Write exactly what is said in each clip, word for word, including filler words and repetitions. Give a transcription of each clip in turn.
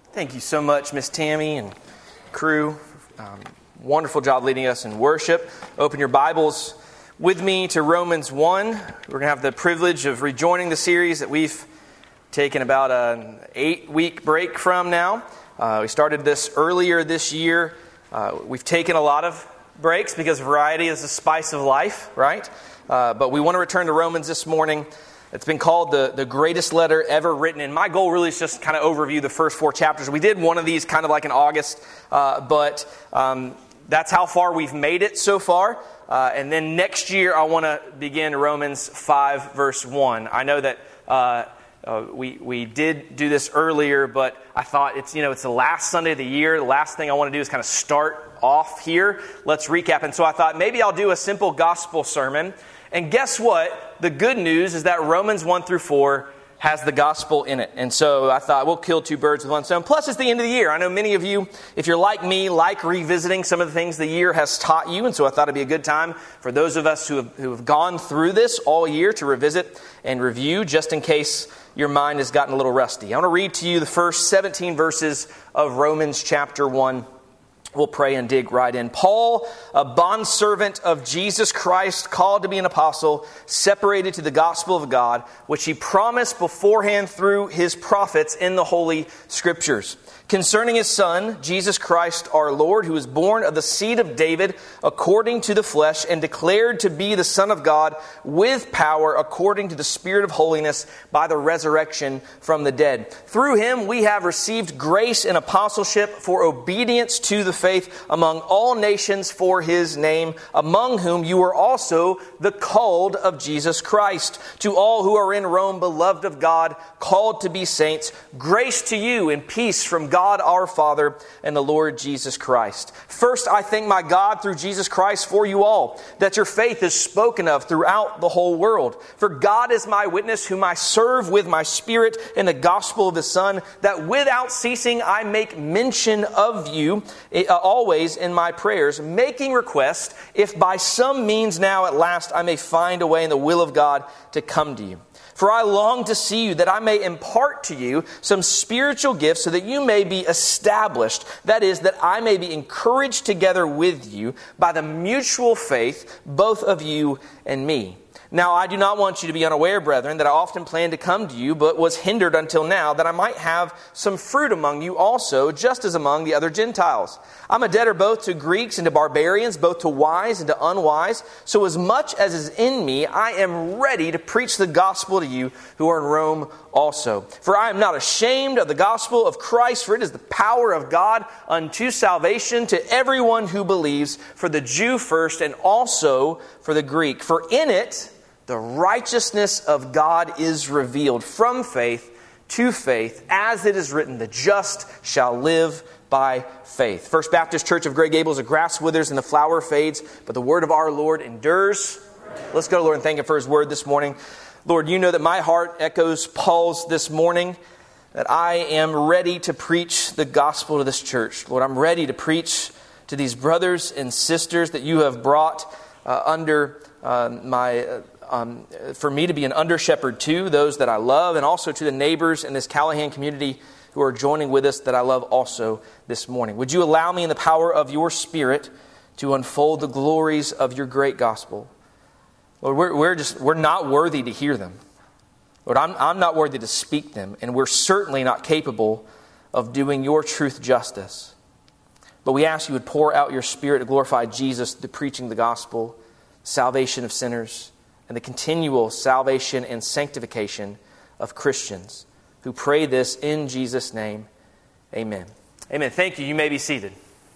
Thank you so much, Miss Tammy and crew. Um, wonderful job leading us in worship. Open your Bibles with me to Romans one. We're going to have the privilege of rejoining the series that we've taken about an eight-week break from now. Uh, we started this earlier this year. Uh, we've taken a lot of breaks because variety is the spice of life, right? Uh, but we want to return to Romans this morning. It's been called the, the greatest letter ever written. And my goal really is just kind of overview the first four chapters. We did one of these kind of like in August, uh, but um, that's how far we've made it so far. Uh, and then next year, I want to begin Romans five, verse one. I know that uh, uh, we we did do this earlier, but I thought it's, you know, it's the last Sunday of the year. The last thing I want to do is kind of start off here. Let's recap. And so I thought maybe I'll do a simple gospel sermon. And guess what? The good news is that Romans one through four has the gospel in it. And so I thought we'll kill two birds with one stone. Plus, it's the end of the year. I know many of you, if you're like me, like revisiting some of the things the year has taught you. And so I thought it'd be a good time for those of us who have, who have gone through this all year to revisit and review, just in case your mind has gotten a little rusty. I want to read to you the first seventeen verses of Romans chapter one. We'll pray and dig right in. Paul, a bondservant of Jesus Christ, called to be an apostle, separated to the gospel of God, which he promised beforehand through his prophets in the Holy Scriptures, concerning his Son, Jesus Christ our Lord, who was born of the seed of David according to the flesh, and declared to be the Son of God with power according to the Spirit of holiness by the resurrection from the dead. Through him we have received grace and apostleship for obedience to the faith among all nations for his name, among whom you are also the called of Jesus Christ. To all who are in Rome, beloved of God, called to be saints, grace to you and peace from God our Father and the Lord Jesus Christ. First, I thank my God through Jesus Christ for you all, that your faith is spoken of throughout the whole world. For God is my witness, whom I serve with my spirit in the gospel of his Son, that without ceasing I make mention of you Uh, always in my prayers, making request, if by some means now at last I may find a way in the will of God to come to you. For I long to see you, that I may impart to you some spiritual gifts, so that you may be established. That is, that I may be encouraged together with you by the mutual faith, both of you and me. Now, I do not want you to be unaware, brethren, that I often planned to come to you, but was hindered until now, that I might have some fruit among you also, just as among the other Gentiles. I'm a debtor both to Greeks and to barbarians, both to wise and to unwise. So as much as is in me, I am ready to preach the gospel to you who are in Rome also. For I am not ashamed of the gospel of Christ, for it is the power of God unto salvation to everyone who believes, for the Jew first and also for the Greek. For in it the righteousness of God is revealed from faith to faith, as it is written, the just shall live by faith. First Baptist Church of Grey Gables, the grass withers and the flower fades, but the word of our Lord endures. Let's go to the Lord and thank Him for His word this morning. Lord, you know that my heart echoes Paul's this morning, that I am ready to preach the gospel to this church. Lord, I'm ready to preach to these brothers and sisters that you have brought uh, under uh, my... Uh, Um, for me to be an under-shepherd to, those that I love, and also to the neighbors in this Callahan community who are joining with us that I love also this morning. Would you allow me in the power of your Spirit to unfold the glories of your great gospel? Lord, we're, we're just we're not worthy to hear them. Lord, I'm, I'm not worthy to speak them, and we're certainly not capable of doing your truth justice. But we ask you would pour out your Spirit to glorify Jesus through preaching the gospel, salvation of sinners, and the continual salvation and sanctification of Christians who pray this in Jesus' name. Amen. Amen. Thank you. You may be seated.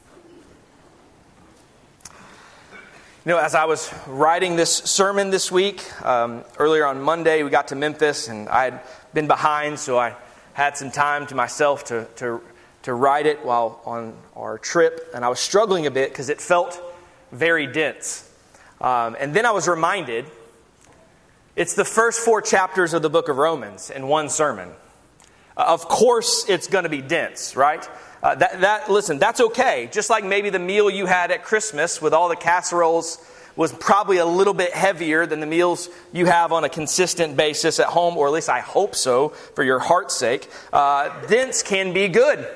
You know, as I was writing this sermon this week, um, earlier on Monday, we got to Memphis, and I had been behind, so I had some time to myself to, to, to write it while on our trip, and I was struggling a bit because it felt very dense. Um, and then I was reminded it's the first four chapters of the book of Romans in one sermon. Uh, of course, it's going to be dense, right? Uh, that, that, listen, that's okay. Just like maybe the meal you had at Christmas with all the casseroles was probably a little bit heavier than the meals you have on a consistent basis at home, or at least I hope so, for your heart's sake. Uh, dense can be good.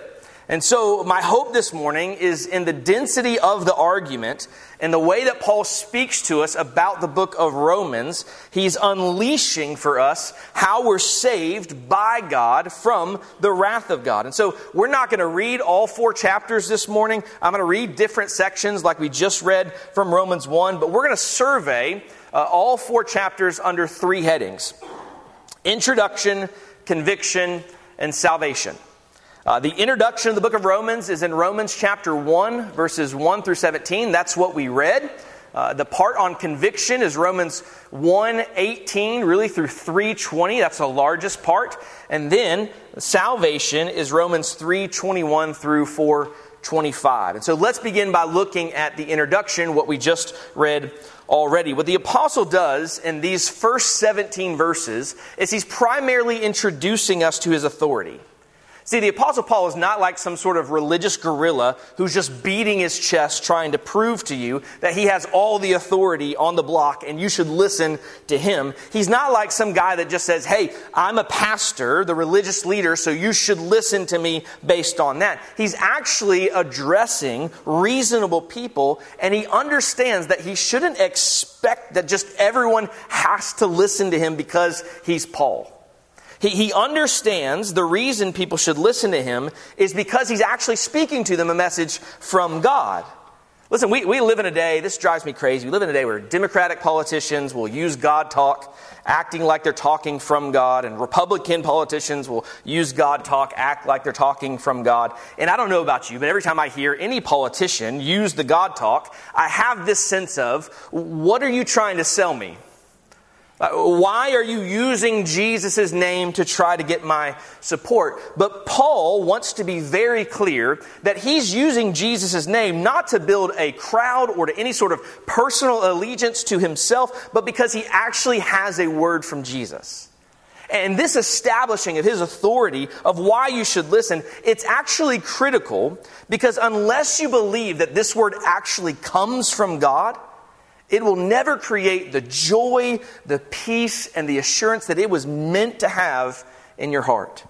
And so my hope this morning is in the density of the argument and the way that Paul speaks to us about the book of Romans. He's unleashing for us how we're saved by God from the wrath of God. And so we're not going to read all four chapters this morning. I'm going to read different sections like we just read from Romans one, but we're going to survey uh, all four chapters under three headings: introduction, conviction, and salvation. Uh, the introduction of the book of Romans is in Romans chapter one, verses one through seventeen. That's what we read. Uh, the part on conviction is Romans one eighteen, really through three twenty. That's the largest part. And then salvation is Romans three twenty-one through four twenty-five. And so let's begin by looking at the introduction, what we just read already. What the apostle does in these first seventeen verses is he's primarily introducing us to his authority. See, the Apostle Paul is not like some sort of religious guerrilla who's just beating his chest trying to prove to you that he has all the authority on the block and you should listen to him. He's not like some guy that just says, hey, I'm a pastor, the religious leader, so you should listen to me based on that. He's actually addressing reasonable people, and he understands that he shouldn't expect that just everyone has to listen to him because he's Paul. He, he understands the reason people should listen to him is because he's actually speaking to them a message from God. Listen, we, we live in a day, this drives me crazy, we live in a day where Democratic politicians will use God talk, acting like they're talking from God, and Republican politicians will use God talk, act like they're talking from God. And I don't know about you, but every time I hear any politician use the God talk, I have this sense of, what are you trying to sell me? Why are you using Jesus' name to try to get my support? But Paul wants to be very clear that he's using Jesus' name not to build a crowd or to any sort of personal allegiance to himself, but because he actually has a word from Jesus. And this establishing of his authority of why you should listen, it's actually critical because unless you believe that this word actually comes from God, it will never create the joy, the peace, and the assurance that it was meant to have in your heart.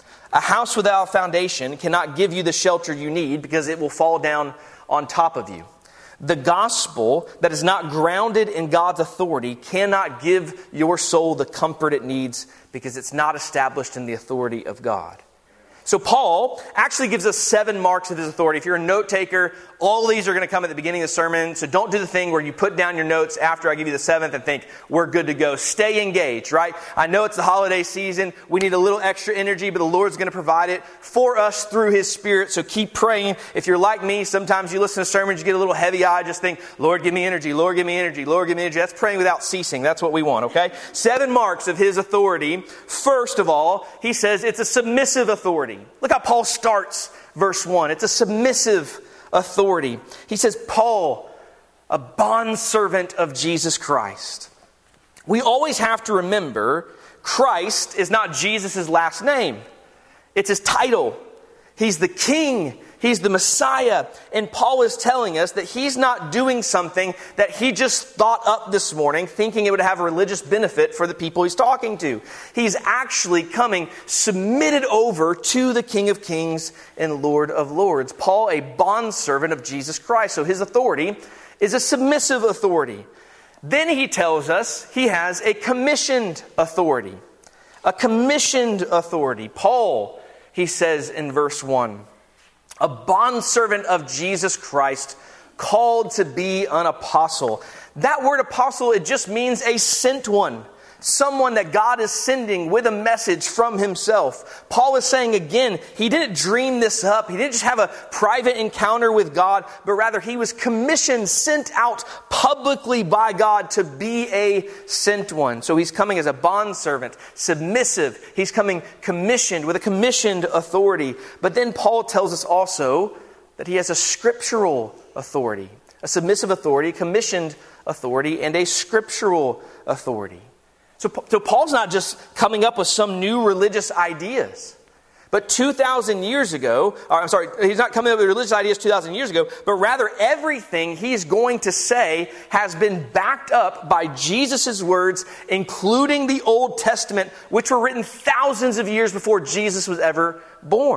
A house without a foundation cannot give you the shelter you need because it will fall down on top of you. The gospel that is not grounded in God's authority cannot give your soul the comfort it needs because it's not established in the authority of God. So Paul actually gives us seven marks of his authority. If you're a note taker, all of these are going to come at the beginning of the sermon. So don't do the thing where you put down your notes after I give you the seventh and think, we're good to go. Stay engaged, right? I know it's the holiday season. We need a little extra energy, but the Lord's going to provide it for us through His Spirit. So keep praying. If you're like me, sometimes you listen to sermons, you get a little heavy-eyed. Just think, Lord, give me energy. Lord, give me energy. Lord, give me energy. That's praying without ceasing. That's what we want, okay? Seven marks of His authority. First of all, he says it's a submissive authority. Look how Paul starts verse one. It's a submissive authority. He says, Paul, a bondservant of Jesus Christ. We always have to remember Christ is not Jesus' last name. It's His title. He's the King. He's the Messiah. And Paul is telling us that he's not doing something that he just thought up this morning, thinking it would have a religious benefit for the people he's talking to. He's actually coming submitted over to the King of Kings and Lord of Lords. Paul, a bondservant of Jesus Christ. So his authority is a submissive authority. Then he tells us he has a commissioned authority. A commissioned authority. Paul, he says in verse one, a bondservant of Jesus Christ, called to be an apostle. That word apostle, it just means a sent one. Someone that God is sending with a message from Himself. Paul is saying again, he didn't dream this up. He didn't just have a private encounter with God, but rather he was commissioned, sent out publicly by God to be a sent one. So he's coming as a bondservant, submissive. He's coming commissioned with a commissioned authority. But then Paul tells us also that he has a scriptural authority, a submissive authority, commissioned authority, and a scriptural authority. So, so Paul's not just coming up with some new religious ideas. But two thousand years ago, or I'm sorry, he's not coming up with religious ideas two thousand years ago, but rather everything he's going to say has been backed up by Jesus' words, including the Old Testament, which were written thousands of years before Jesus was ever born.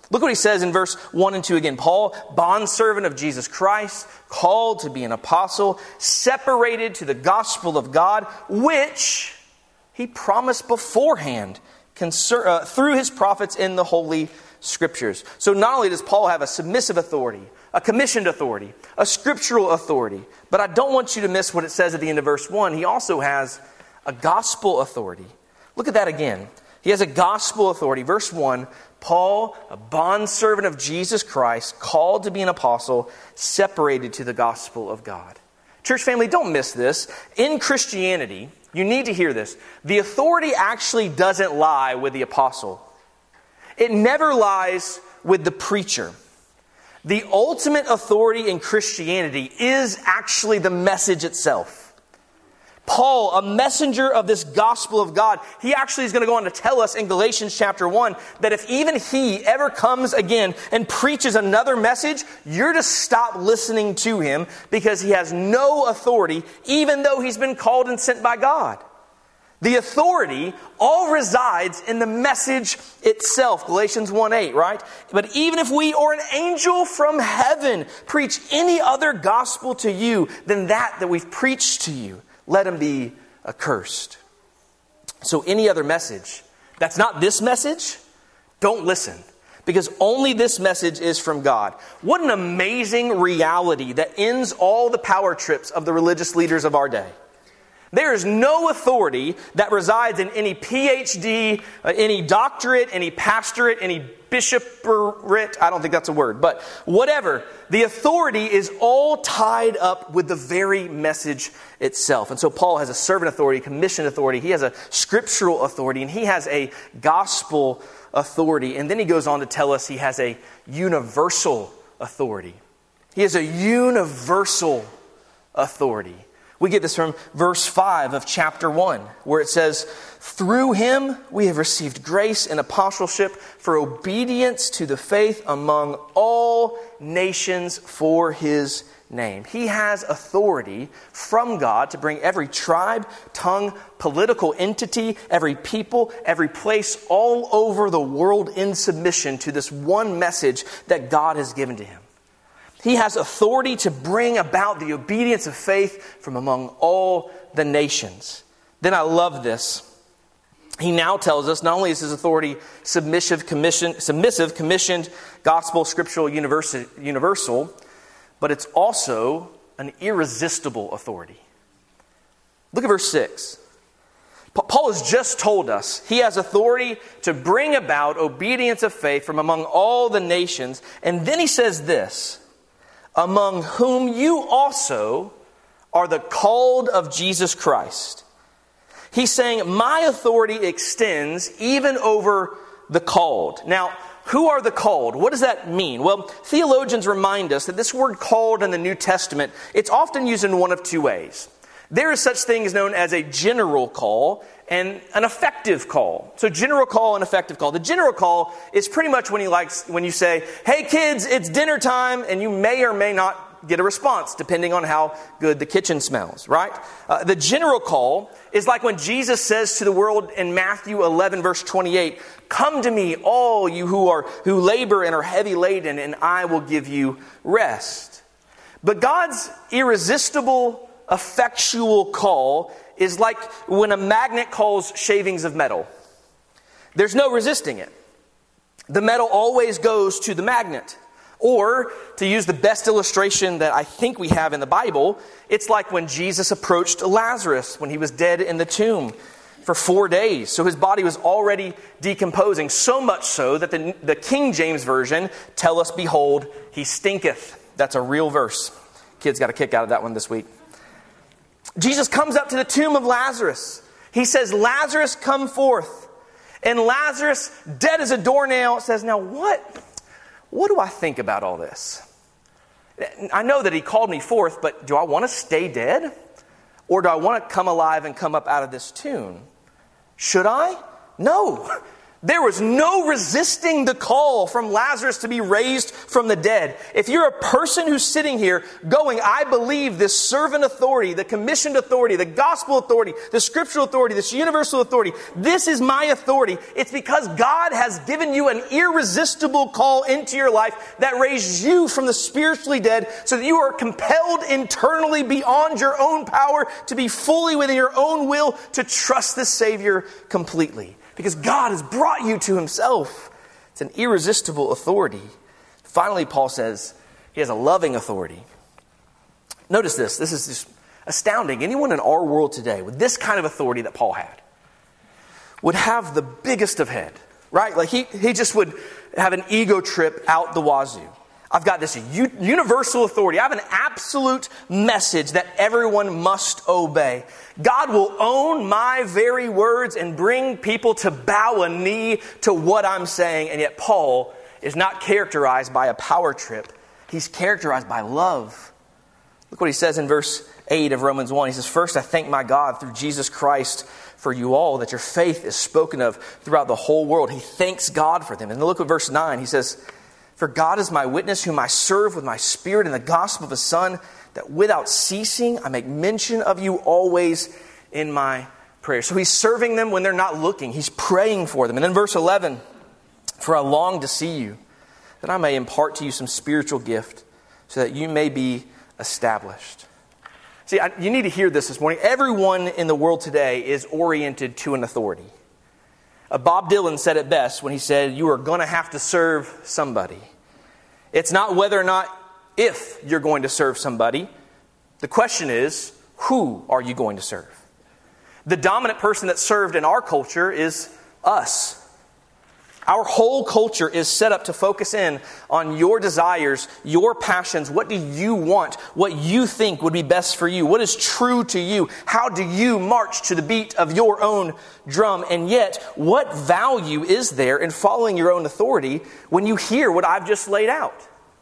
Look what he says in verse one and two again. Paul, bondservant of Jesus Christ, called to be an apostle, separated to the gospel of God, which he promised beforehand concern, uh, through his prophets in the Holy Scriptures. So not only does Paul have a submissive authority, a commissioned authority, a scriptural authority, but I don't want you to miss what it says at the end of verse one. He also has a gospel authority. Look at that again. He has a gospel authority. Verse one, Paul, a bondservant of Jesus Christ, called to be an apostle, separated to the gospel of God. Church family, don't miss this. In Christianity, you need to hear this. The authority actually doesn't lie with the apostle. It never lies with the preacher. The ultimate authority in Christianity is actually the message itself. Paul, a messenger of this gospel of God, he actually is going to go on to tell us in Galatians chapter one that if even he ever comes again and preaches another message, you're to stop listening to him because he has no authority, even though he's been called and sent by God. The authority all resides in the message itself. Galatians one eight, right? But even if we or an angel from heaven preach any other gospel to you than that that we've preached to you, let him be accursed. So any other message that's not this message, don't listen. Because only this message is from God. What an amazing reality that ends all the power trips of the religious leaders of our day. There is no authority that resides in any P H D, uh, any doctorate, any pastorate, any bishopric. I don't think that's a word, but whatever. The authority is all tied up with the very message itself. And so Paul has a servant authority, commissioned authority. He has a scriptural authority, and he has a gospel authority. And then he goes on to tell us he has a universal authority. He has a universal authority. We get this from verse five of chapter one, where it says, through him we have received grace and apostleship for obedience to the faith among all nations for his name. He has authority from God to bring every tribe, tongue, political entity, every people, every place all over the world in submission to this one message that God has given to him. He has authority to bring about the obedience of faith from among all the nations. Then I love this. He now tells us not only is his authority submissive, commission, submissive, commissioned, gospel, scriptural, universal, universal, but it's also an irresistible authority. Look at verse six. Paul has just told us he has authority to bring about obedience of faith from among all the nations. And then he says this, among whom you also are the called of Jesus Christ. He's saying, my authority extends even over the called. Now, who are the called? What does that mean? Well, theologians remind us that this word called in the New Testament, it's often used in one of two ways. There is such thing as known as a general call and an effective call. So general call and effective call. The general call is pretty much when you like when you say, hey kids, it's dinner time, and you may or may not get a response depending on how good the kitchen smells, right? Uh, the general call is like when Jesus says to the world in Matthew eleven verse twenty-eight, come to me all you who are who labor and are heavy laden, and I will give you rest. But God's irresistible effectual call is like when a magnet calls shavings of metal. There's no resisting it. The metal always goes to the magnet. Or, to use the best illustration that I think we have in the Bible, it's like when Jesus approached Lazarus when he was dead in the tomb for four days. So his body was already decomposing, so much so that the, the King James Version tell us, behold, he stinketh. That's a real verse. Kids got a kick out of that one this week. Jesus comes up to the tomb of Lazarus. He says, Lazarus, come forth. And Lazarus, dead as a doornail, says, now what, what do I think about all this? I know that he called me forth, but do I want to stay dead? Or do I want to come alive and come up out of this tomb? Should I? No. There was no resisting the call from Lazarus to be raised from the dead. If you're a person who's sitting here going, I believe this servant authority, the commissioned authority, the gospel authority, the scriptural authority, this universal authority, this is my authority. It's because God has given you an irresistible call into your life that raised you from the spiritually dead so that you are compelled internally beyond your own power to be fully within your own will to trust the Savior completely. Because God has brought you to himself. It's an irresistible authority. Finally, Paul says he has a loving authority. Notice this. This is just astounding. Anyone in our world today with this kind of authority that Paul had would have the biggest of head, right? Like he, he just would have an ego trip out the wazoo. I've got this u- universal authority. I have an absolute message that everyone must obey. God will own my very words and bring people to bow a knee to what I'm saying. And yet Paul is not characterized by a power trip. He's characterized by love. Look what he says in verse eight of Romans one. He says, first, I thank my God through Jesus Christ for you all, that your faith is spoken of throughout the whole world. He thanks God for them. And then look at verse nine. He says, for God is my witness, whom I serve with my spirit in the gospel of his Son, that without ceasing I make mention of you always in my prayers. So he's serving them when they're not looking. He's praying for them. And then verse eleven, for I long to see you, that I may impart to you some spiritual gift, so that you may be established. See, I, you need to hear this this morning. Everyone in the world today is oriented to an authority. Uh, Bob Dylan said it best when he said, you are going to have to serve somebody. It's not whether or not if you're going to serve somebody. The question is, who are you going to serve? The dominant person that's served in our culture is us. Our whole culture is set up to focus in on your desires, your passions. What do you want? What you think would be best for you? What is true to you? How do you march to the beat of your own drum? And yet, what value is there in following your own authority when you hear what I've just laid out?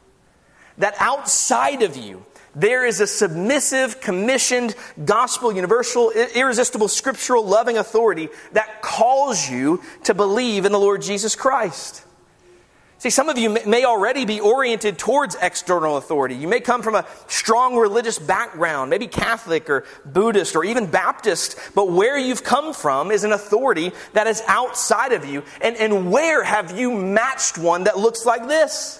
That outside of you, there is a submissive, commissioned, gospel, universal, irresistible, scriptural, loving authority that calls you to believe in the Lord Jesus Christ. See, some of you may already be oriented towards external authority. You may come from a strong religious background, maybe Catholic or Buddhist or even Baptist, but where you've come from is an authority that is outside of you. And, and where have you matched one that looks like this?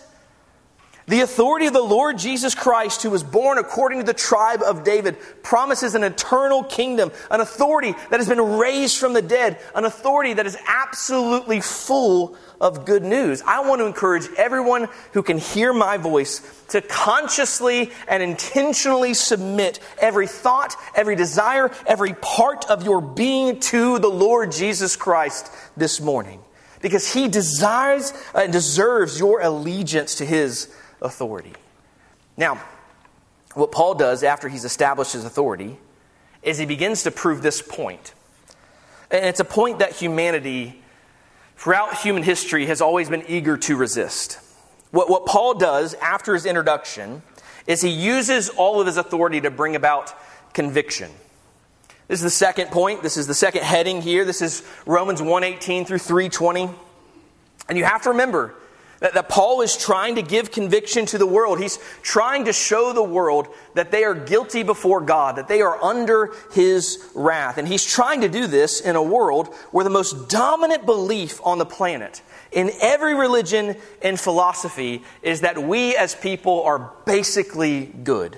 The authority of the Lord Jesus Christ, who was born according to the tribe of David, promises an eternal kingdom, an authority that has been raised from the dead, an authority that is absolutely full of good news. I want to encourage everyone who can hear my voice to consciously and intentionally submit every thought, every desire, every part of your being to the Lord Jesus Christ this morning. Because He desires and deserves your allegiance to His authority. Now, what Paul does after he's established his authority is he begins to prove this point. And it's a point that humanity, throughout human history, has always been eager to resist. What, what Paul does after his introduction is he uses all of his authority to bring about conviction. This is the second point. This is the second heading here. This is Romans one eighteen through three twenty. And you have to remember That, that Paul is trying to give conviction to the world. He's trying to show the world that they are guilty before God, that they are under His wrath. And he's trying to do this in a world where the most dominant belief on the planet, in every religion and philosophy, is that we as people are basically good.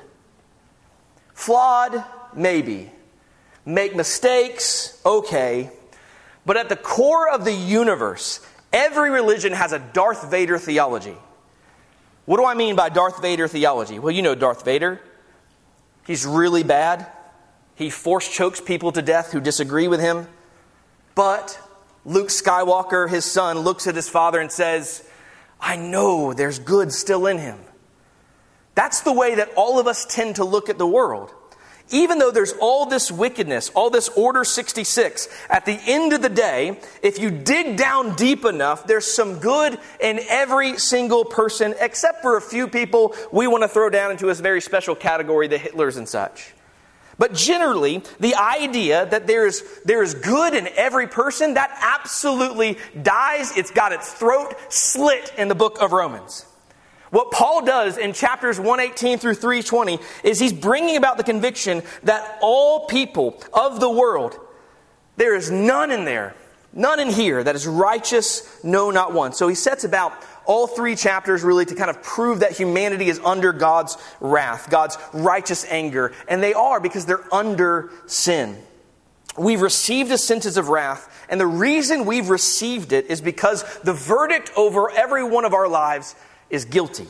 Flawed, maybe. Make mistakes, okay. But at the core of the universe, every religion has a Darth Vader theology. What do I mean by Darth Vader theology? Well, you know Darth Vader. He's really bad. He force chokes people to death who disagree with him. But Luke Skywalker, his son, looks at his father and says, I know there's good still in him. That's the way that all of us tend to look at the world. Even though there's all this wickedness, all this Order sixty-six, at the end of the day, if you dig down deep enough, there's some good in every single person, except for a few people we want to throw down into a very special category, the Hitlers and such. But generally, the idea that there's, there's good in every person, that absolutely dies. It's got its throat slit in the book of Romans. What Paul does in chapters one eighteen through three twenty is he's bringing about the conviction that all people of the world, there is none in there, none in here that is righteous, no, not one. So he sets about all three chapters really to kind of prove that humanity is under God's wrath, God's righteous anger. And they are, because they're under sin. We've received a sentence of wrath, and the reason we've received it is because the verdict over every one of our lives is guilty.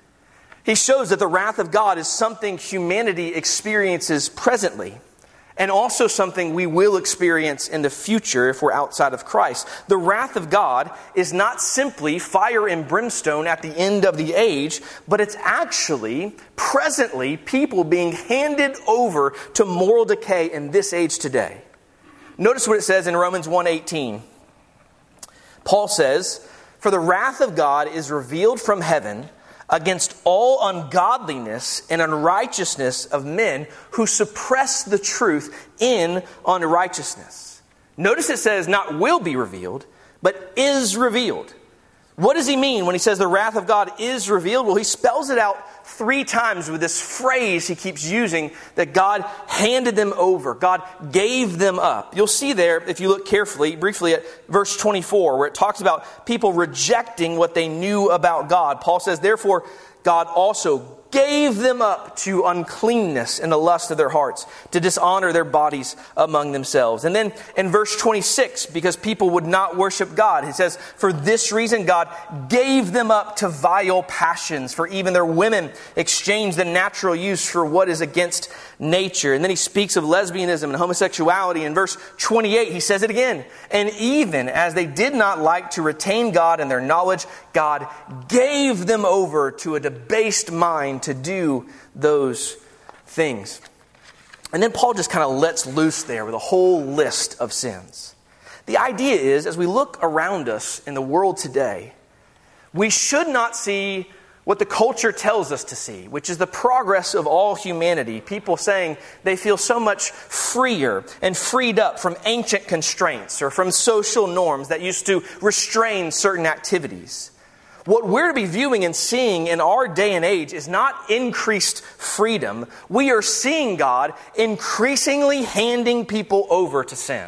He shows that the wrath of God is something humanity experiences presently, and also something we will experience in the future if we're outside of Christ. The wrath of God is not simply fire and brimstone at the end of the age, but it's actually, presently, people being handed over to moral decay in this age today. Notice what it says in Romans one eighteen. Paul says, "For the wrath of God is revealed from heaven against all ungodliness and unrighteousness of men who suppress the truth in unrighteousness." Notice it says not will be revealed, but is revealed. What does he mean when he says the wrath of God is revealed? Well, he spells it out three times with this phrase he keeps using, that God handed them over. God gave them up. You'll see there, if you look carefully, briefly at verse twenty-four, where it talks about people rejecting what they knew about God. Paul says, "Therefore, God also gave them up to uncleanness and the lust of their hearts, to dishonor their bodies among themselves." And then in verse twenty-six, because people would not worship God, he says, "For this reason God gave them up to vile passions, for even their women exchanged the natural use for what is against nature." And then he speaks of lesbianism and homosexuality. In verse twenty-eight, he says it again. "And even as they did not like to retain God in their knowledge, God gave them over to a debased mind to do those things." And then Paul just kind of lets loose there with a whole list of sins. The idea is, as we look around us in the world today, we should not see what the culture tells us to see, which is the progress of all humanity. People saying they feel so much freer and freed up from ancient constraints or from social norms that used to restrain certain activities. What we're to be viewing and seeing in our day and age is not increased freedom. We are seeing God increasingly handing people over to sin.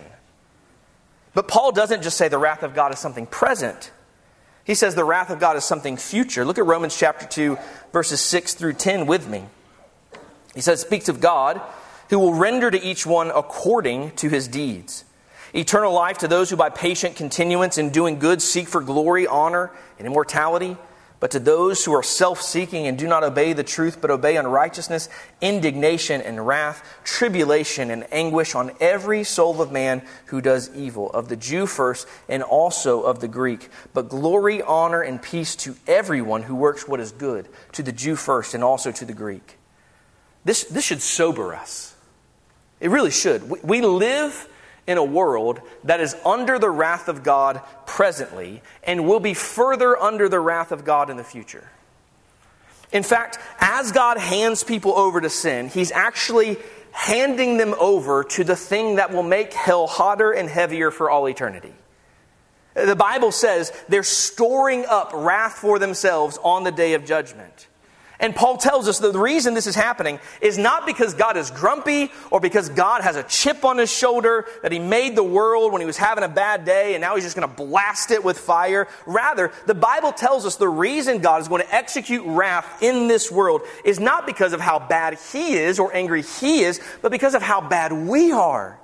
But Paul doesn't just say the wrath of God is something present. He says the wrath of God is something future. Look at Romans chapter two, verses six through ten with me. He says, speaks of God who will render to each one according to his deeds. Eternal life to those who by patient continuance in doing good seek for glory, honor, and immortality. But to those who are self-seeking and do not obey the truth, but obey unrighteousness, indignation and wrath, tribulation and anguish on every soul of man who does evil, of the Jew first and also of the Greek. But glory, honor, and peace to everyone who works what is good, to the Jew first and also to the Greek. This, this should sober us. It really should. We, we live in a world that is under the wrath of God presently and will be further under the wrath of God in the future. In fact, as God hands people over to sin, He's actually handing them over to the thing that will make hell hotter and heavier for all eternity. The Bible says they're storing up wrath for themselves on the day of judgment. And Paul tells us that the reason this is happening is not because God is grumpy or because God has a chip on his shoulder, that he made the world when he was having a bad day and now he's just going to blast it with fire. Rather, the Bible tells us the reason God is going to execute wrath in this world is not because of how bad he is or angry he is, but because of how bad we are.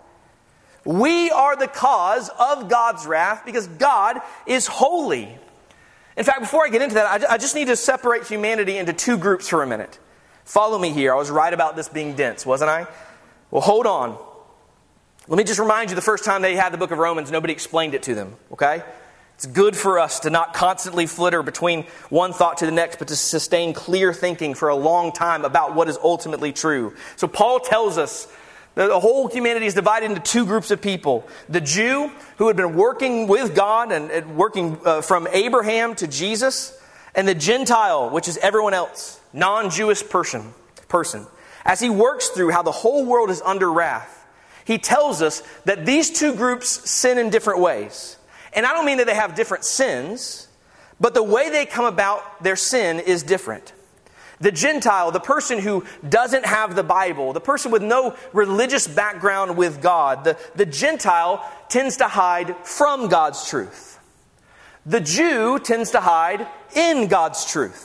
We are the cause of God's wrath because God is holy. In fact, before I get into that, I just need to separate humanity into two groups for a minute. Follow me here. I was right about this being dense, wasn't I? Well, hold on. Let me just remind you, the first time they had the book of Romans, nobody explained it to them, okay? It's good for us to not constantly flitter between one thought to the next, but to sustain clear thinking for a long time about what is ultimately true. So Paul tells us the whole humanity is divided into two groups of people. The Jew, who had been working with God and, and working uh, from Abraham to Jesus. And the Gentile, which is everyone else, non-Jewish person. person. as he works through how the whole world is under wrath, he tells us that these two groups sin in different ways. And I don't mean that they have different sins, but the way they come about their sin is different. The Gentile, the person who doesn't have the Bible, the person with no religious background with God, the, the Gentile tends to hide from God's truth. The Jew tends to hide in God's truth.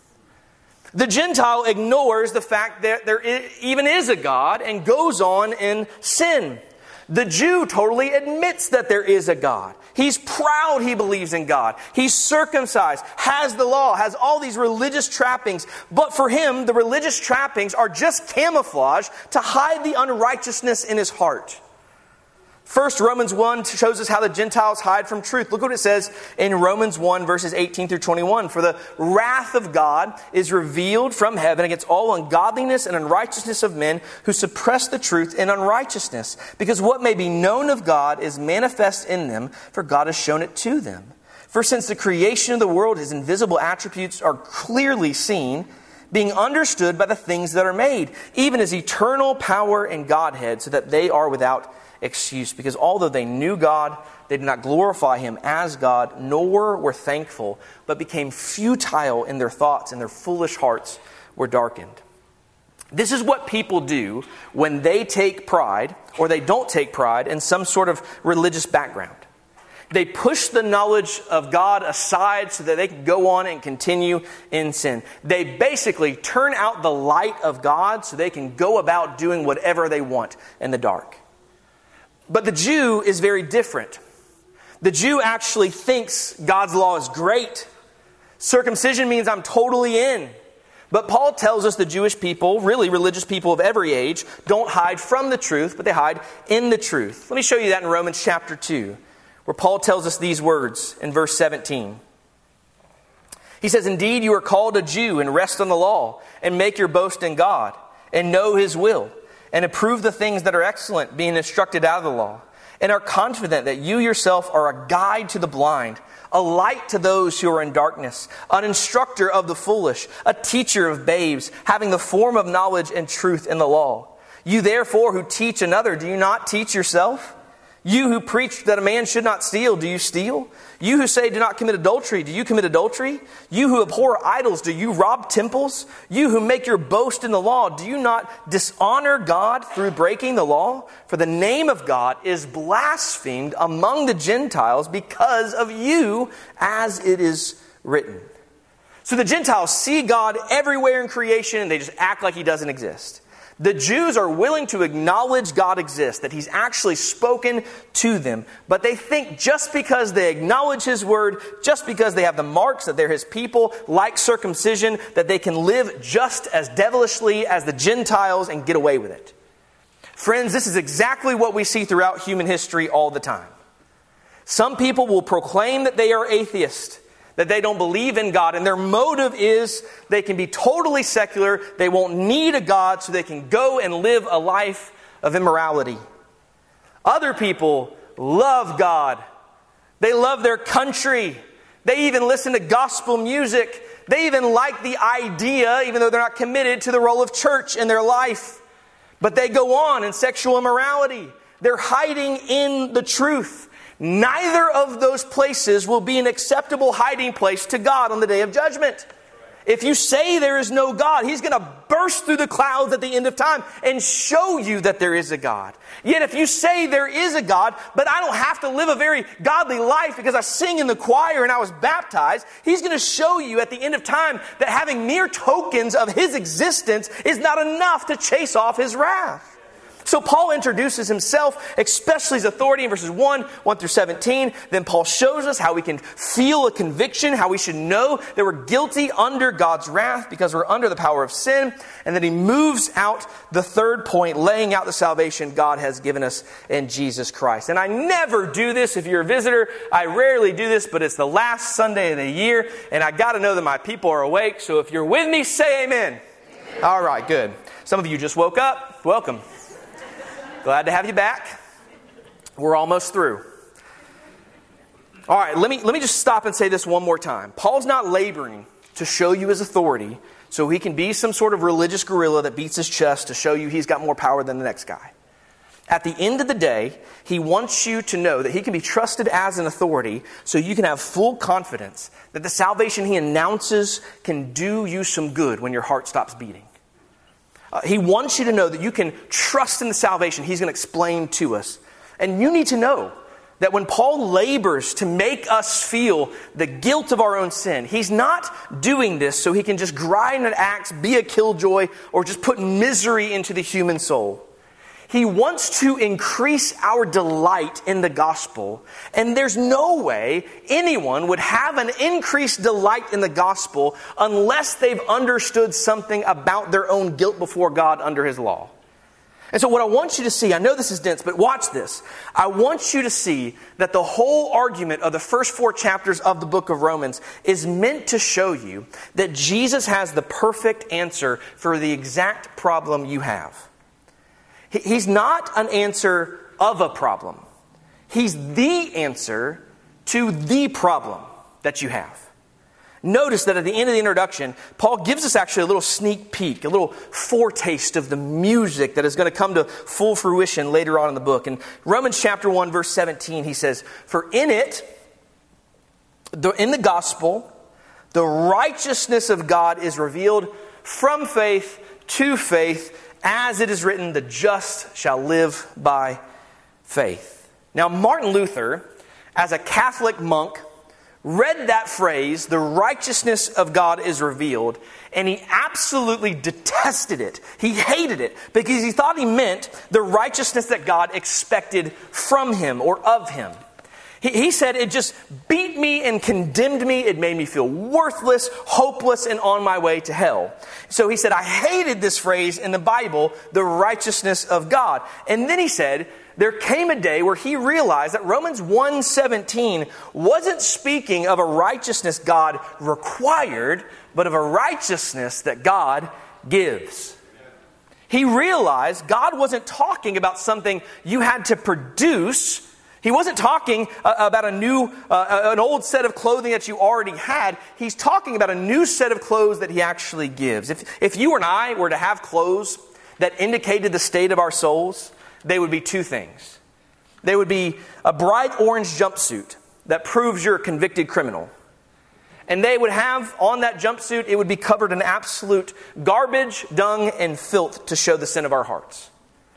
The Gentile ignores the fact that there even is a God and goes on in sin. The Jew totally admits that there is a God. He's proud he believes in God. He's circumcised, has the law, has all these religious trappings. But for him, the religious trappings are just camouflage to hide the unrighteousness in his heart. First, Romans one shows us how the Gentiles hide from truth. Look what it says in Romans one, verses eighteen through twenty-one. For the wrath of God is revealed from heaven against all ungodliness and unrighteousness of men who suppress the truth in unrighteousness. Because what may be known of God is manifest in them, for God has shown it to them. For since the creation of the world, his invisible attributes are clearly seen, being understood by the things that are made, even his eternal power and Godhead, so that they are without excuse, because although they knew God, they did not glorify him as God, nor were thankful, but became futile in their thoughts, and their foolish hearts were darkened. This is what people do when they take pride, or they don't take pride, in some sort of religious background. They push the knowledge of God aside so that they can go on and continue in sin. They basically turn out the light of God so they can go about doing whatever they want in the dark. But the Jew is very different. The Jew actually thinks God's law is great. Circumcision means I'm totally in. But Paul tells us the Jewish people, really religious people of every age, don't hide from the truth, but they hide in the truth. Let me show you that in Romans chapter two, where Paul tells us these words in verse seventeen. He says, "Indeed, you are called a Jew and rest on the law and make your boast in God and know his will, and approve the things that are excellent, being instructed out of the law, and are confident that you yourself are a guide to the blind, a light to those who are in darkness, an instructor of the foolish, a teacher of babes, having the form of knowledge and truth in the law. You therefore who teach another, do you not teach yourself? You who preach that a man should not steal, do you steal? You who say do not commit adultery, do you commit adultery? You who abhor idols, do you rob temples? You who make your boast in the law, do you not dishonor God through breaking the law? For the name of God is blasphemed among the Gentiles because of you, as it is written." So the Gentiles see God everywhere in creation and they just act like he doesn't exist. The Jews are willing to acknowledge God exists, that he's actually spoken to them. But they think just because they acknowledge his word, just because they have the marks that they're his people, like circumcision, that they can live just as devilishly as the Gentiles and get away with it. Friends, this is exactly what we see throughout human history all the time. Some people will proclaim that they are atheists, that they don't believe in God, and their motive is they can be totally secular, they won't need a God, so they can go and live a life of immorality. Other people love God. They love their country. They even listen to gospel music. They even like the idea, even though they're not committed to the role of church in their life. But they go on in sexual immorality. They're hiding in the truth. Neither of those places will be an acceptable hiding place to God on the day of judgment. If you say there is no God, he's going to burst through the clouds at the end of time and show you that there is a God. Yet if you say there is a God, but I don't have to live a very godly life because I sing in the choir and I was baptized, he's going to show you at the end of time that having mere tokens of his existence is not enough to chase off his wrath. So Paul introduces himself, especially his authority in verses one, one through seventeen. Then Paul shows us how we can feel a conviction, how we should know that we're guilty under God's wrath because we're under the power of sin. And then he moves out the third point, laying out the salvation God has given us in Jesus Christ. And I never do this. If you're a visitor, I rarely do this, but it's the last Sunday of the year, and I got to know that my people are awake. So if you're with me, say amen. Amen. All right, good. Some of you just woke up. Welcome. Glad to have you back. We're almost through. All right, let me let me just stop and say this one more time. Paul's not laboring to show you his authority so he can be some sort of religious gorilla that beats his chest to show you he's got more power than the next guy. At the end of the day, he wants you to know that he can be trusted as an authority so you can have full confidence that the salvation he announces can do you some good when your heart stops beating. Uh, he wants you to know that you can trust in the salvation he's going to explain to us. And you need to know that when Paul labors to make us feel the guilt of our own sin, he's not doing this so he can just grind an axe, be a killjoy, or just put misery into the human soul. He wants to increase our delight in the gospel. And there's no way anyone would have an increased delight in the gospel unless they've understood something about their own guilt before God under his law. And so what I want you to see, I know this is dense, but watch this. I want you to see that the whole argument of the first four chapters of the book of Romans is meant to show you that Jesus has the perfect answer for the exact problem you have. He's not an answer of a problem. He's the answer to the problem that you have. Notice that at the end of the introduction, Paul gives us actually a little sneak peek, a little foretaste of the music that is going to come to full fruition later on in the book. In Romans chapter one, verse seventeen, he says, "For in it, the, in the gospel, the righteousness of God is revealed from faith to faith, as it is written, the just shall live by faith." Now, Martin Luther, as a Catholic monk, read that phrase, the righteousness of God is revealed, and he absolutely detested it. He hated it because he thought he meant the righteousness that God expected from him or of him. He, he said it just beat me and condemned me. It made me feel worthless, hopeless, and on my way to hell. So he said, I hated this phrase in the Bible, the righteousness of God. And then he said, there came a day where he realized that Romans one seventeen wasn't speaking of a righteousness God required, but of a righteousness that God gives. He realized God wasn't talking about something you had to produce. He wasn't talking uh, about a new, uh, an old set of clothing that you already had. He's talking about a new set of clothes that he actually gives. If, if you and I were to have clothes that indicated the state of our souls, they would be two things. They would be a bright orange jumpsuit that proves you're a convicted criminal. And they would have on that jumpsuit, it would be covered in absolute garbage, dung, and filth to show the sin of our hearts.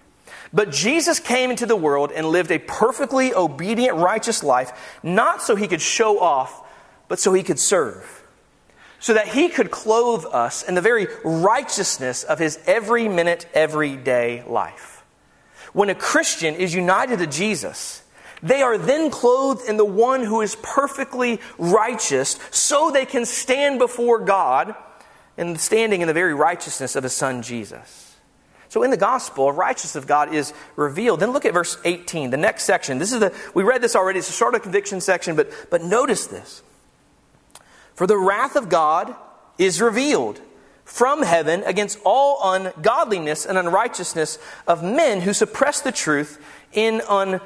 But Jesus came into the world and lived a perfectly obedient, righteous life, not so he could show off, but so he could serve. So that he could clothe us in the very righteousness of his every minute, every day life. When a Christian is united to Jesus, they are then clothed in the one who is perfectly righteous, so they can stand before God and standing in the very righteousness of his Son Jesus. So in the gospel, righteousness of God is revealed. Then look at verse eighteen, the next section. This is the we read this already. It's a sort of conviction section, but but notice this. For the wrath of God is revealed from heaven against all ungodliness and unrighteousness of men who suppress the truth in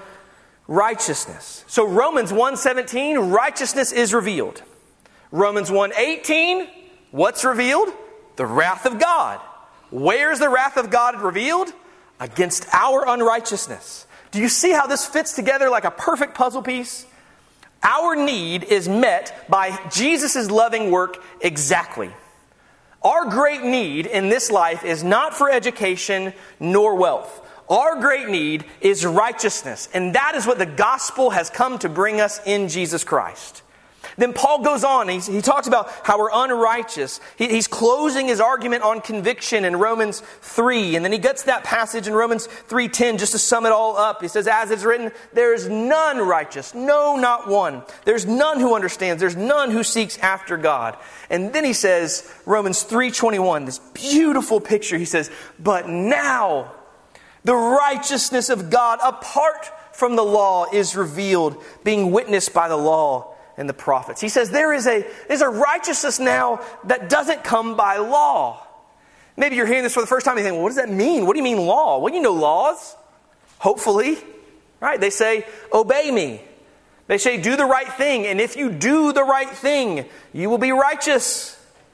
unrighteousness. So Romans one seventeen, righteousness is revealed. Romans one eighteen, what's revealed? The wrath of God. Where's the wrath of God revealed? Against our unrighteousness. Do you see how this fits together like a perfect puzzle piece? Our need is met by Jesus' loving work exactly. Our great need in this life is not for education nor wealth. Our great need is righteousness. And that is what the gospel has come to bring us in Jesus Christ. Then Paul goes on. He's, he talks about how we're unrighteous. He, he's closing his argument on conviction in Romans three. And then he gets that passage in Romans three ten just to sum it all up. He says, as it's written, there is none righteous. No, not one. There's none who understands. There's none who seeks after God. And then he says, Romans three twenty-one, this beautiful picture. He says, but now the righteousness of God apart from the law is revealed, being witnessed by the law and the prophets. He says there is a, there's a righteousness now that doesn't come by law. Maybe you're hearing this for the first time and you think, well, what does that mean? What do you mean law? Well, you know laws. Hopefully. Right? They say, obey me. They say, do the right thing. And if you do the right thing, you will be righteous.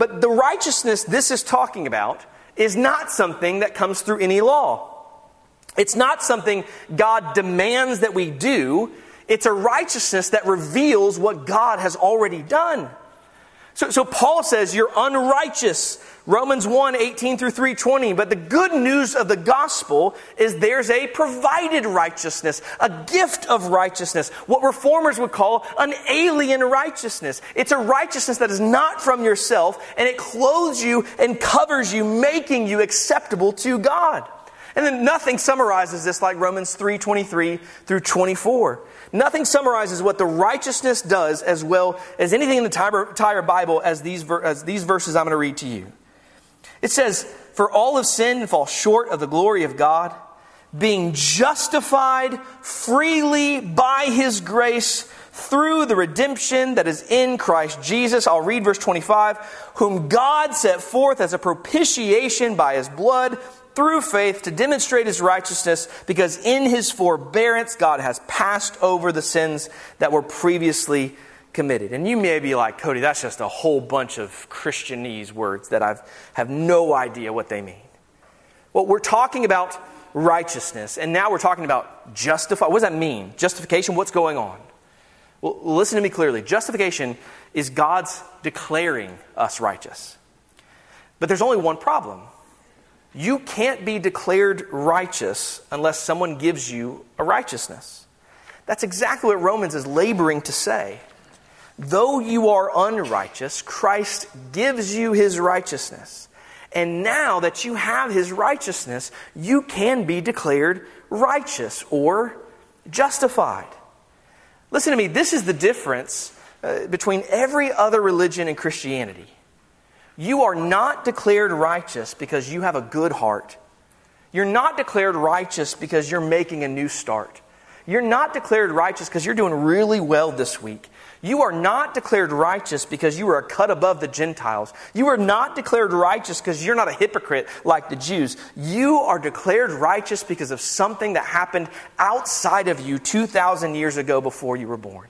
But the righteousness this is talking about is not something that comes through any law. It's not something God demands that we do. It's a righteousness that reveals what God has already done. So, so Paul says you're unrighteous. Romans one, eighteen through three twenty. But the good news of the gospel is there's a provided righteousness, a gift of righteousness, what reformers would call an alien righteousness. It's a righteousness that is not from yourself, and it clothes you and covers you, making you acceptable to God. And then nothing summarizes this like Romans three, twenty-three through twenty-four. Nothing summarizes what the righteousness does as well as anything in the entire Bible as these, as these verses I'm going to read to you. It says, "For all have sinned and fall short of the glory of God, being justified freely by His grace through the redemption that is in Christ Jesus." I'll read verse twenty-five. "Whom God set forth as a propitiation by His blood, through faith, to demonstrate His righteousness, because in His forbearance God has passed over the sins that were previously committed." And you may be like, "Cody, that's just a whole bunch of Christianese words that I have no idea what they mean." Well, we're talking about righteousness, and now we're talking about justify. What does that mean? Justification, what's going on? Well, listen to me clearly. Justification is God's declaring us righteous. But there's only one problem. You can't be declared righteous unless someone gives you a righteousness. That's exactly what Romans is laboring to say. Though you are unrighteous, Christ gives you His righteousness. And now that you have His righteousness, you can be declared righteous or justified. Listen to me, this is the difference uh, between every other religion and Christianity. You are not declared righteous because you have a good heart. You're not declared righteous because you're making a new start. You're not declared righteous because you're doing really well this week. You are not declared righteous because you are a cut above the Gentiles. You are not declared righteous because you're not a hypocrite like the Jews. You are declared righteous because of something that happened outside of you two thousand years ago before you were born.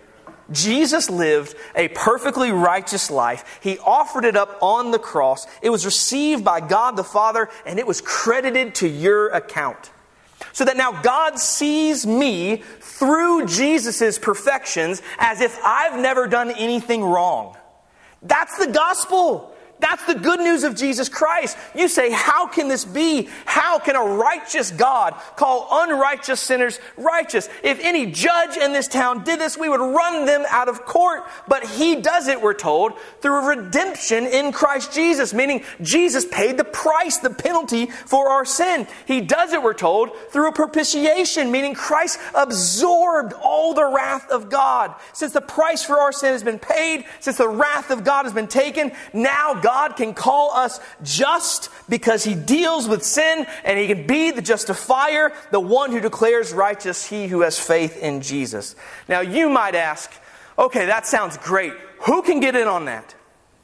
Jesus lived a perfectly righteous life. He offered it up on the cross. It was received by God the Father, and it was credited to your account. So that now God sees me through Jesus' perfections as if I've never done anything wrong. That's the gospel. That's the good news of Jesus Christ. You say, how can this be? How can a righteous God call unrighteous sinners righteous? If any judge in this town did this, we would run them out of court. But He does it, we're told, through redemption in Christ Jesus, meaning Jesus paid the price, the penalty for our sin. He does it, we're told, through a propitiation, meaning Christ absorbed all the wrath of God. Since the price for our sin has been paid, since the wrath of God has been taken, now God can call us just because He deals with sin, and He can be the justifier, the one who declares righteous he who has faith in Jesus. Now you might ask, okay, that sounds great. Who can get in on that?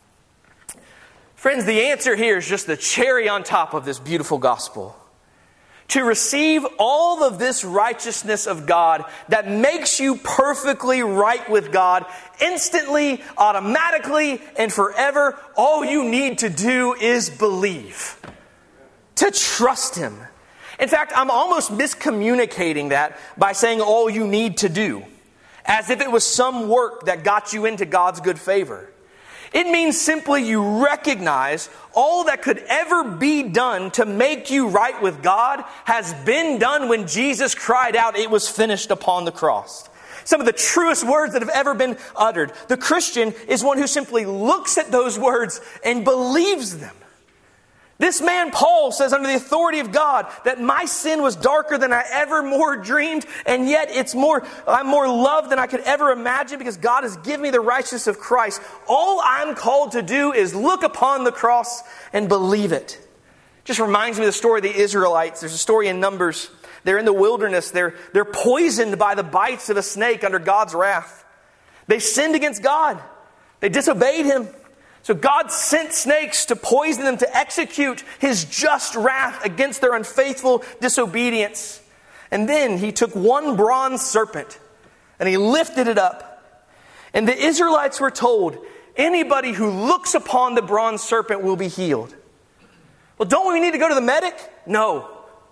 Friends, the answer here is just the cherry on top of this beautiful gospel. To receive all of this righteousness of God that makes you perfectly right with God instantly, automatically, and forever, all you need to do is believe. To trust Him. In fact, I'm almost miscommunicating that by saying all you need to do, as if it was some work that got you into God's good favor. It means simply you recognize all that could ever be done to make you right with God has been done when Jesus cried out, "It was finished," upon the cross. Some of the truest words that have ever been uttered. The Christian is one who simply looks at those words and believes them. This man, Paul, says under the authority of God that my sin was darker than I ever more dreamed, and yet it's more, I'm more loved than I could ever imagine because God has given me the righteousness of Christ. All I'm called to do is look upon the cross and believe it. Just reminds me of the story of the Israelites. There's a story in Numbers. They're in the wilderness. They're, they're poisoned by the bites of a snake under God's wrath. They sinned against God. They disobeyed Him. So God sent snakes to poison them, to execute His just wrath against their unfaithful disobedience. And then He took one bronze serpent and He lifted it up. And the Israelites were told, Anybody who looks upon the bronze serpent will be healed. Well, don't we need to go to the medic? No.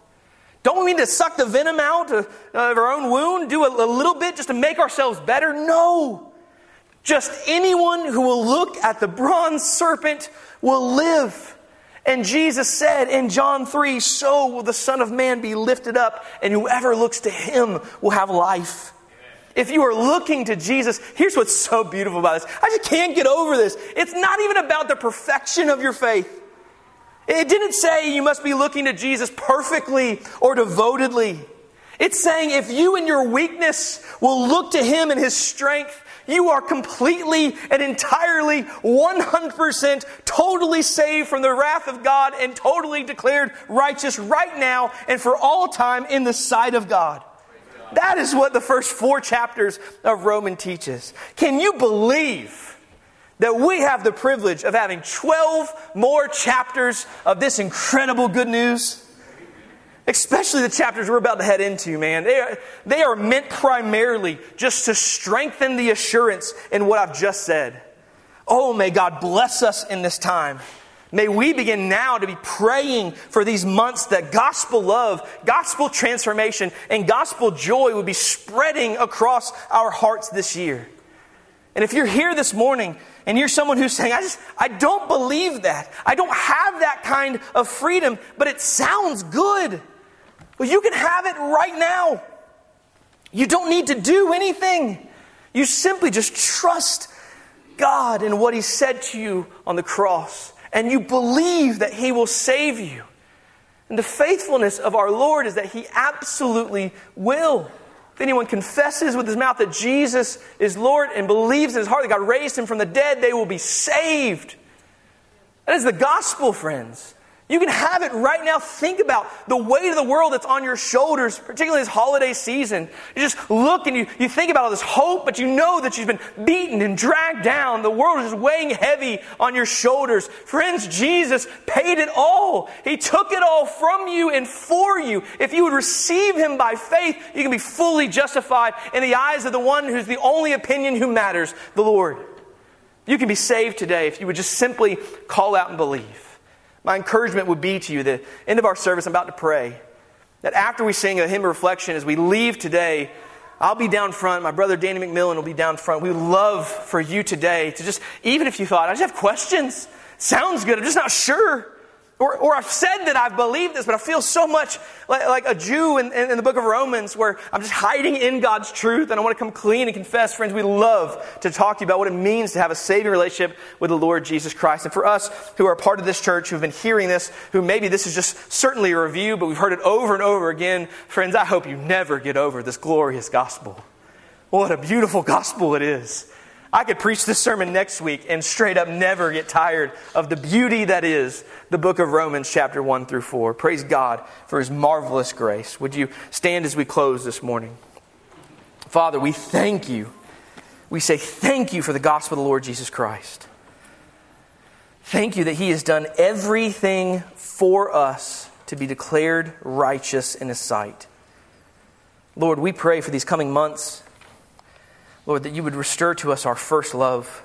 Don't we need to suck the venom out of, of our own wound? Do a, a little bit just to make ourselves better? No. Just anyone who will look at the bronze serpent will live. And Jesus said in John three, so will the Son of Man be lifted up, and whoever looks to him will have life. If you are looking to Jesus, here's what's so beautiful about this. I just can't get over this. It's not even about the perfection of your faith. It didn't say you must be looking to Jesus perfectly or devotedly. It's saying if you in your weakness will look to him in his strength, you are completely and entirely one hundred percent totally saved from the wrath of God and totally declared righteous right now and for all time in the sight of God. That is what the first four chapters of Romans teaches. Can you believe that we have the privilege of having twelve more chapters of this incredible good news? Especially the chapters we're about to head into, man. They are, they are meant primarily just to strengthen the assurance in what I've just said. Oh, may God bless us in this time. May we begin now to be praying for these months that gospel love, gospel transformation, and gospel joy will be spreading across our hearts this year. And if you're here this morning and you're someone who's saying, I just, I don't believe that. I don't have that kind of freedom, but it sounds good. Well, you can have it right now. You don't need to do anything. You simply just trust God in what He said to you on the cross. And you believe that He will save you. And the faithfulness of our Lord is that He absolutely will. If anyone confesses with his mouth that Jesus is Lord and believes in his heart that God raised Him from the dead, they will be saved. That is the gospel, friends. You can have it right now. Think about the weight of the world that's on your shoulders, particularly this holiday season. You just look and you, you think about all this hope, but you know that you've been beaten and dragged down. The world is just weighing heavy on your shoulders. Friends, Jesus paid it all. He took it all from you and for you. If you would receive Him by faith, you can be fully justified in the eyes of the one who's the only opinion who matters, the Lord. You can be saved today if you would just simply call out and believe. My encouragement would be to you, the end of our service, I'm about to pray, that after we sing a hymn of reflection, as we leave today, I'll be down front. My brother Danny McMillan will be down front. We would love for you today to just, even if you thought, I just have questions. Sounds good. I'm just not sure. Or, or I've said that I've believed this, but I feel so much like, like a Jew in, in, in the book of Romans where I'm just hiding in God's truth and I want to come clean and confess. Friends, we love to talk to you about what it means to have a saving relationship with the Lord Jesus Christ. And for us who are part of this church, who've been hearing this, who maybe this is just certainly a review, but we've heard it over and over again, friends, I hope you never get over this glorious gospel. What a beautiful gospel it is. I could preach this sermon next week and straight up never get tired of the beauty that is the book of Romans chapter one through four. Praise God for His marvelous grace. Would you stand as we close this morning? Father, we thank You. We say thank You for the gospel of the Lord Jesus Christ. Thank You that He has done everything for us to be declared righteous in His sight. Lord, we pray for these coming months, Lord, that You would restore to us our first love.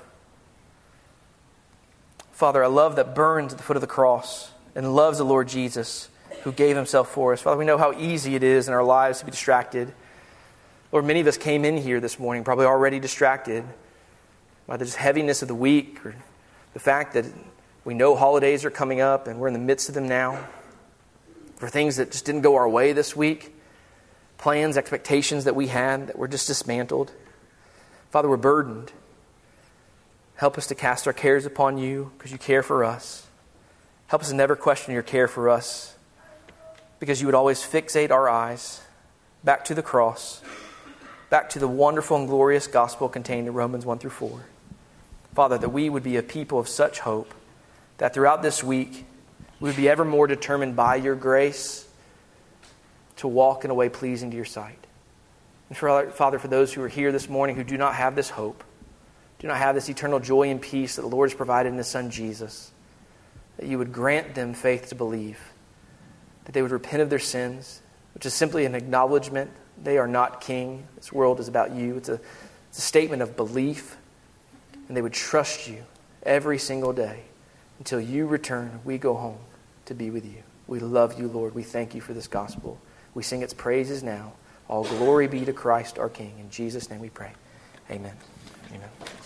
Father, a love that burns at the foot of the cross and loves the Lord Jesus who gave Himself for us. Father, we know how easy it is in our lives to be distracted. Lord, many of us came in here this morning probably already distracted by the just heaviness of the week or the fact that we know holidays are coming up and we're in the midst of them now. For things that just didn't go our way this week, plans, expectations that we had that were just dismantled. Father, we're burdened. Help us to cast our cares upon You because You care for us. Help us to never question Your care for us because You would always fixate our eyes back to the cross, back to the wonderful and glorious gospel contained in Romans one through four. Father, that we would be a people of such hope that throughout this week we would be ever more determined by Your grace to walk in a way pleasing to Your sight. And for, Father, for those who are here this morning who do not have this hope, do not have this eternal joy and peace that the Lord has provided in His Son Jesus, that You would grant them faith to believe, that they would repent of their sins, which is simply an acknowledgement they are not king. This world is about You. It's a, it's a statement of belief. and they would trust you every single day until you return, we go home to be with you. We love you, Lord. We thank you for this gospel. We sing its praises now. All glory be to Christ our King. In Jesus' name we pray. Amen. Amen.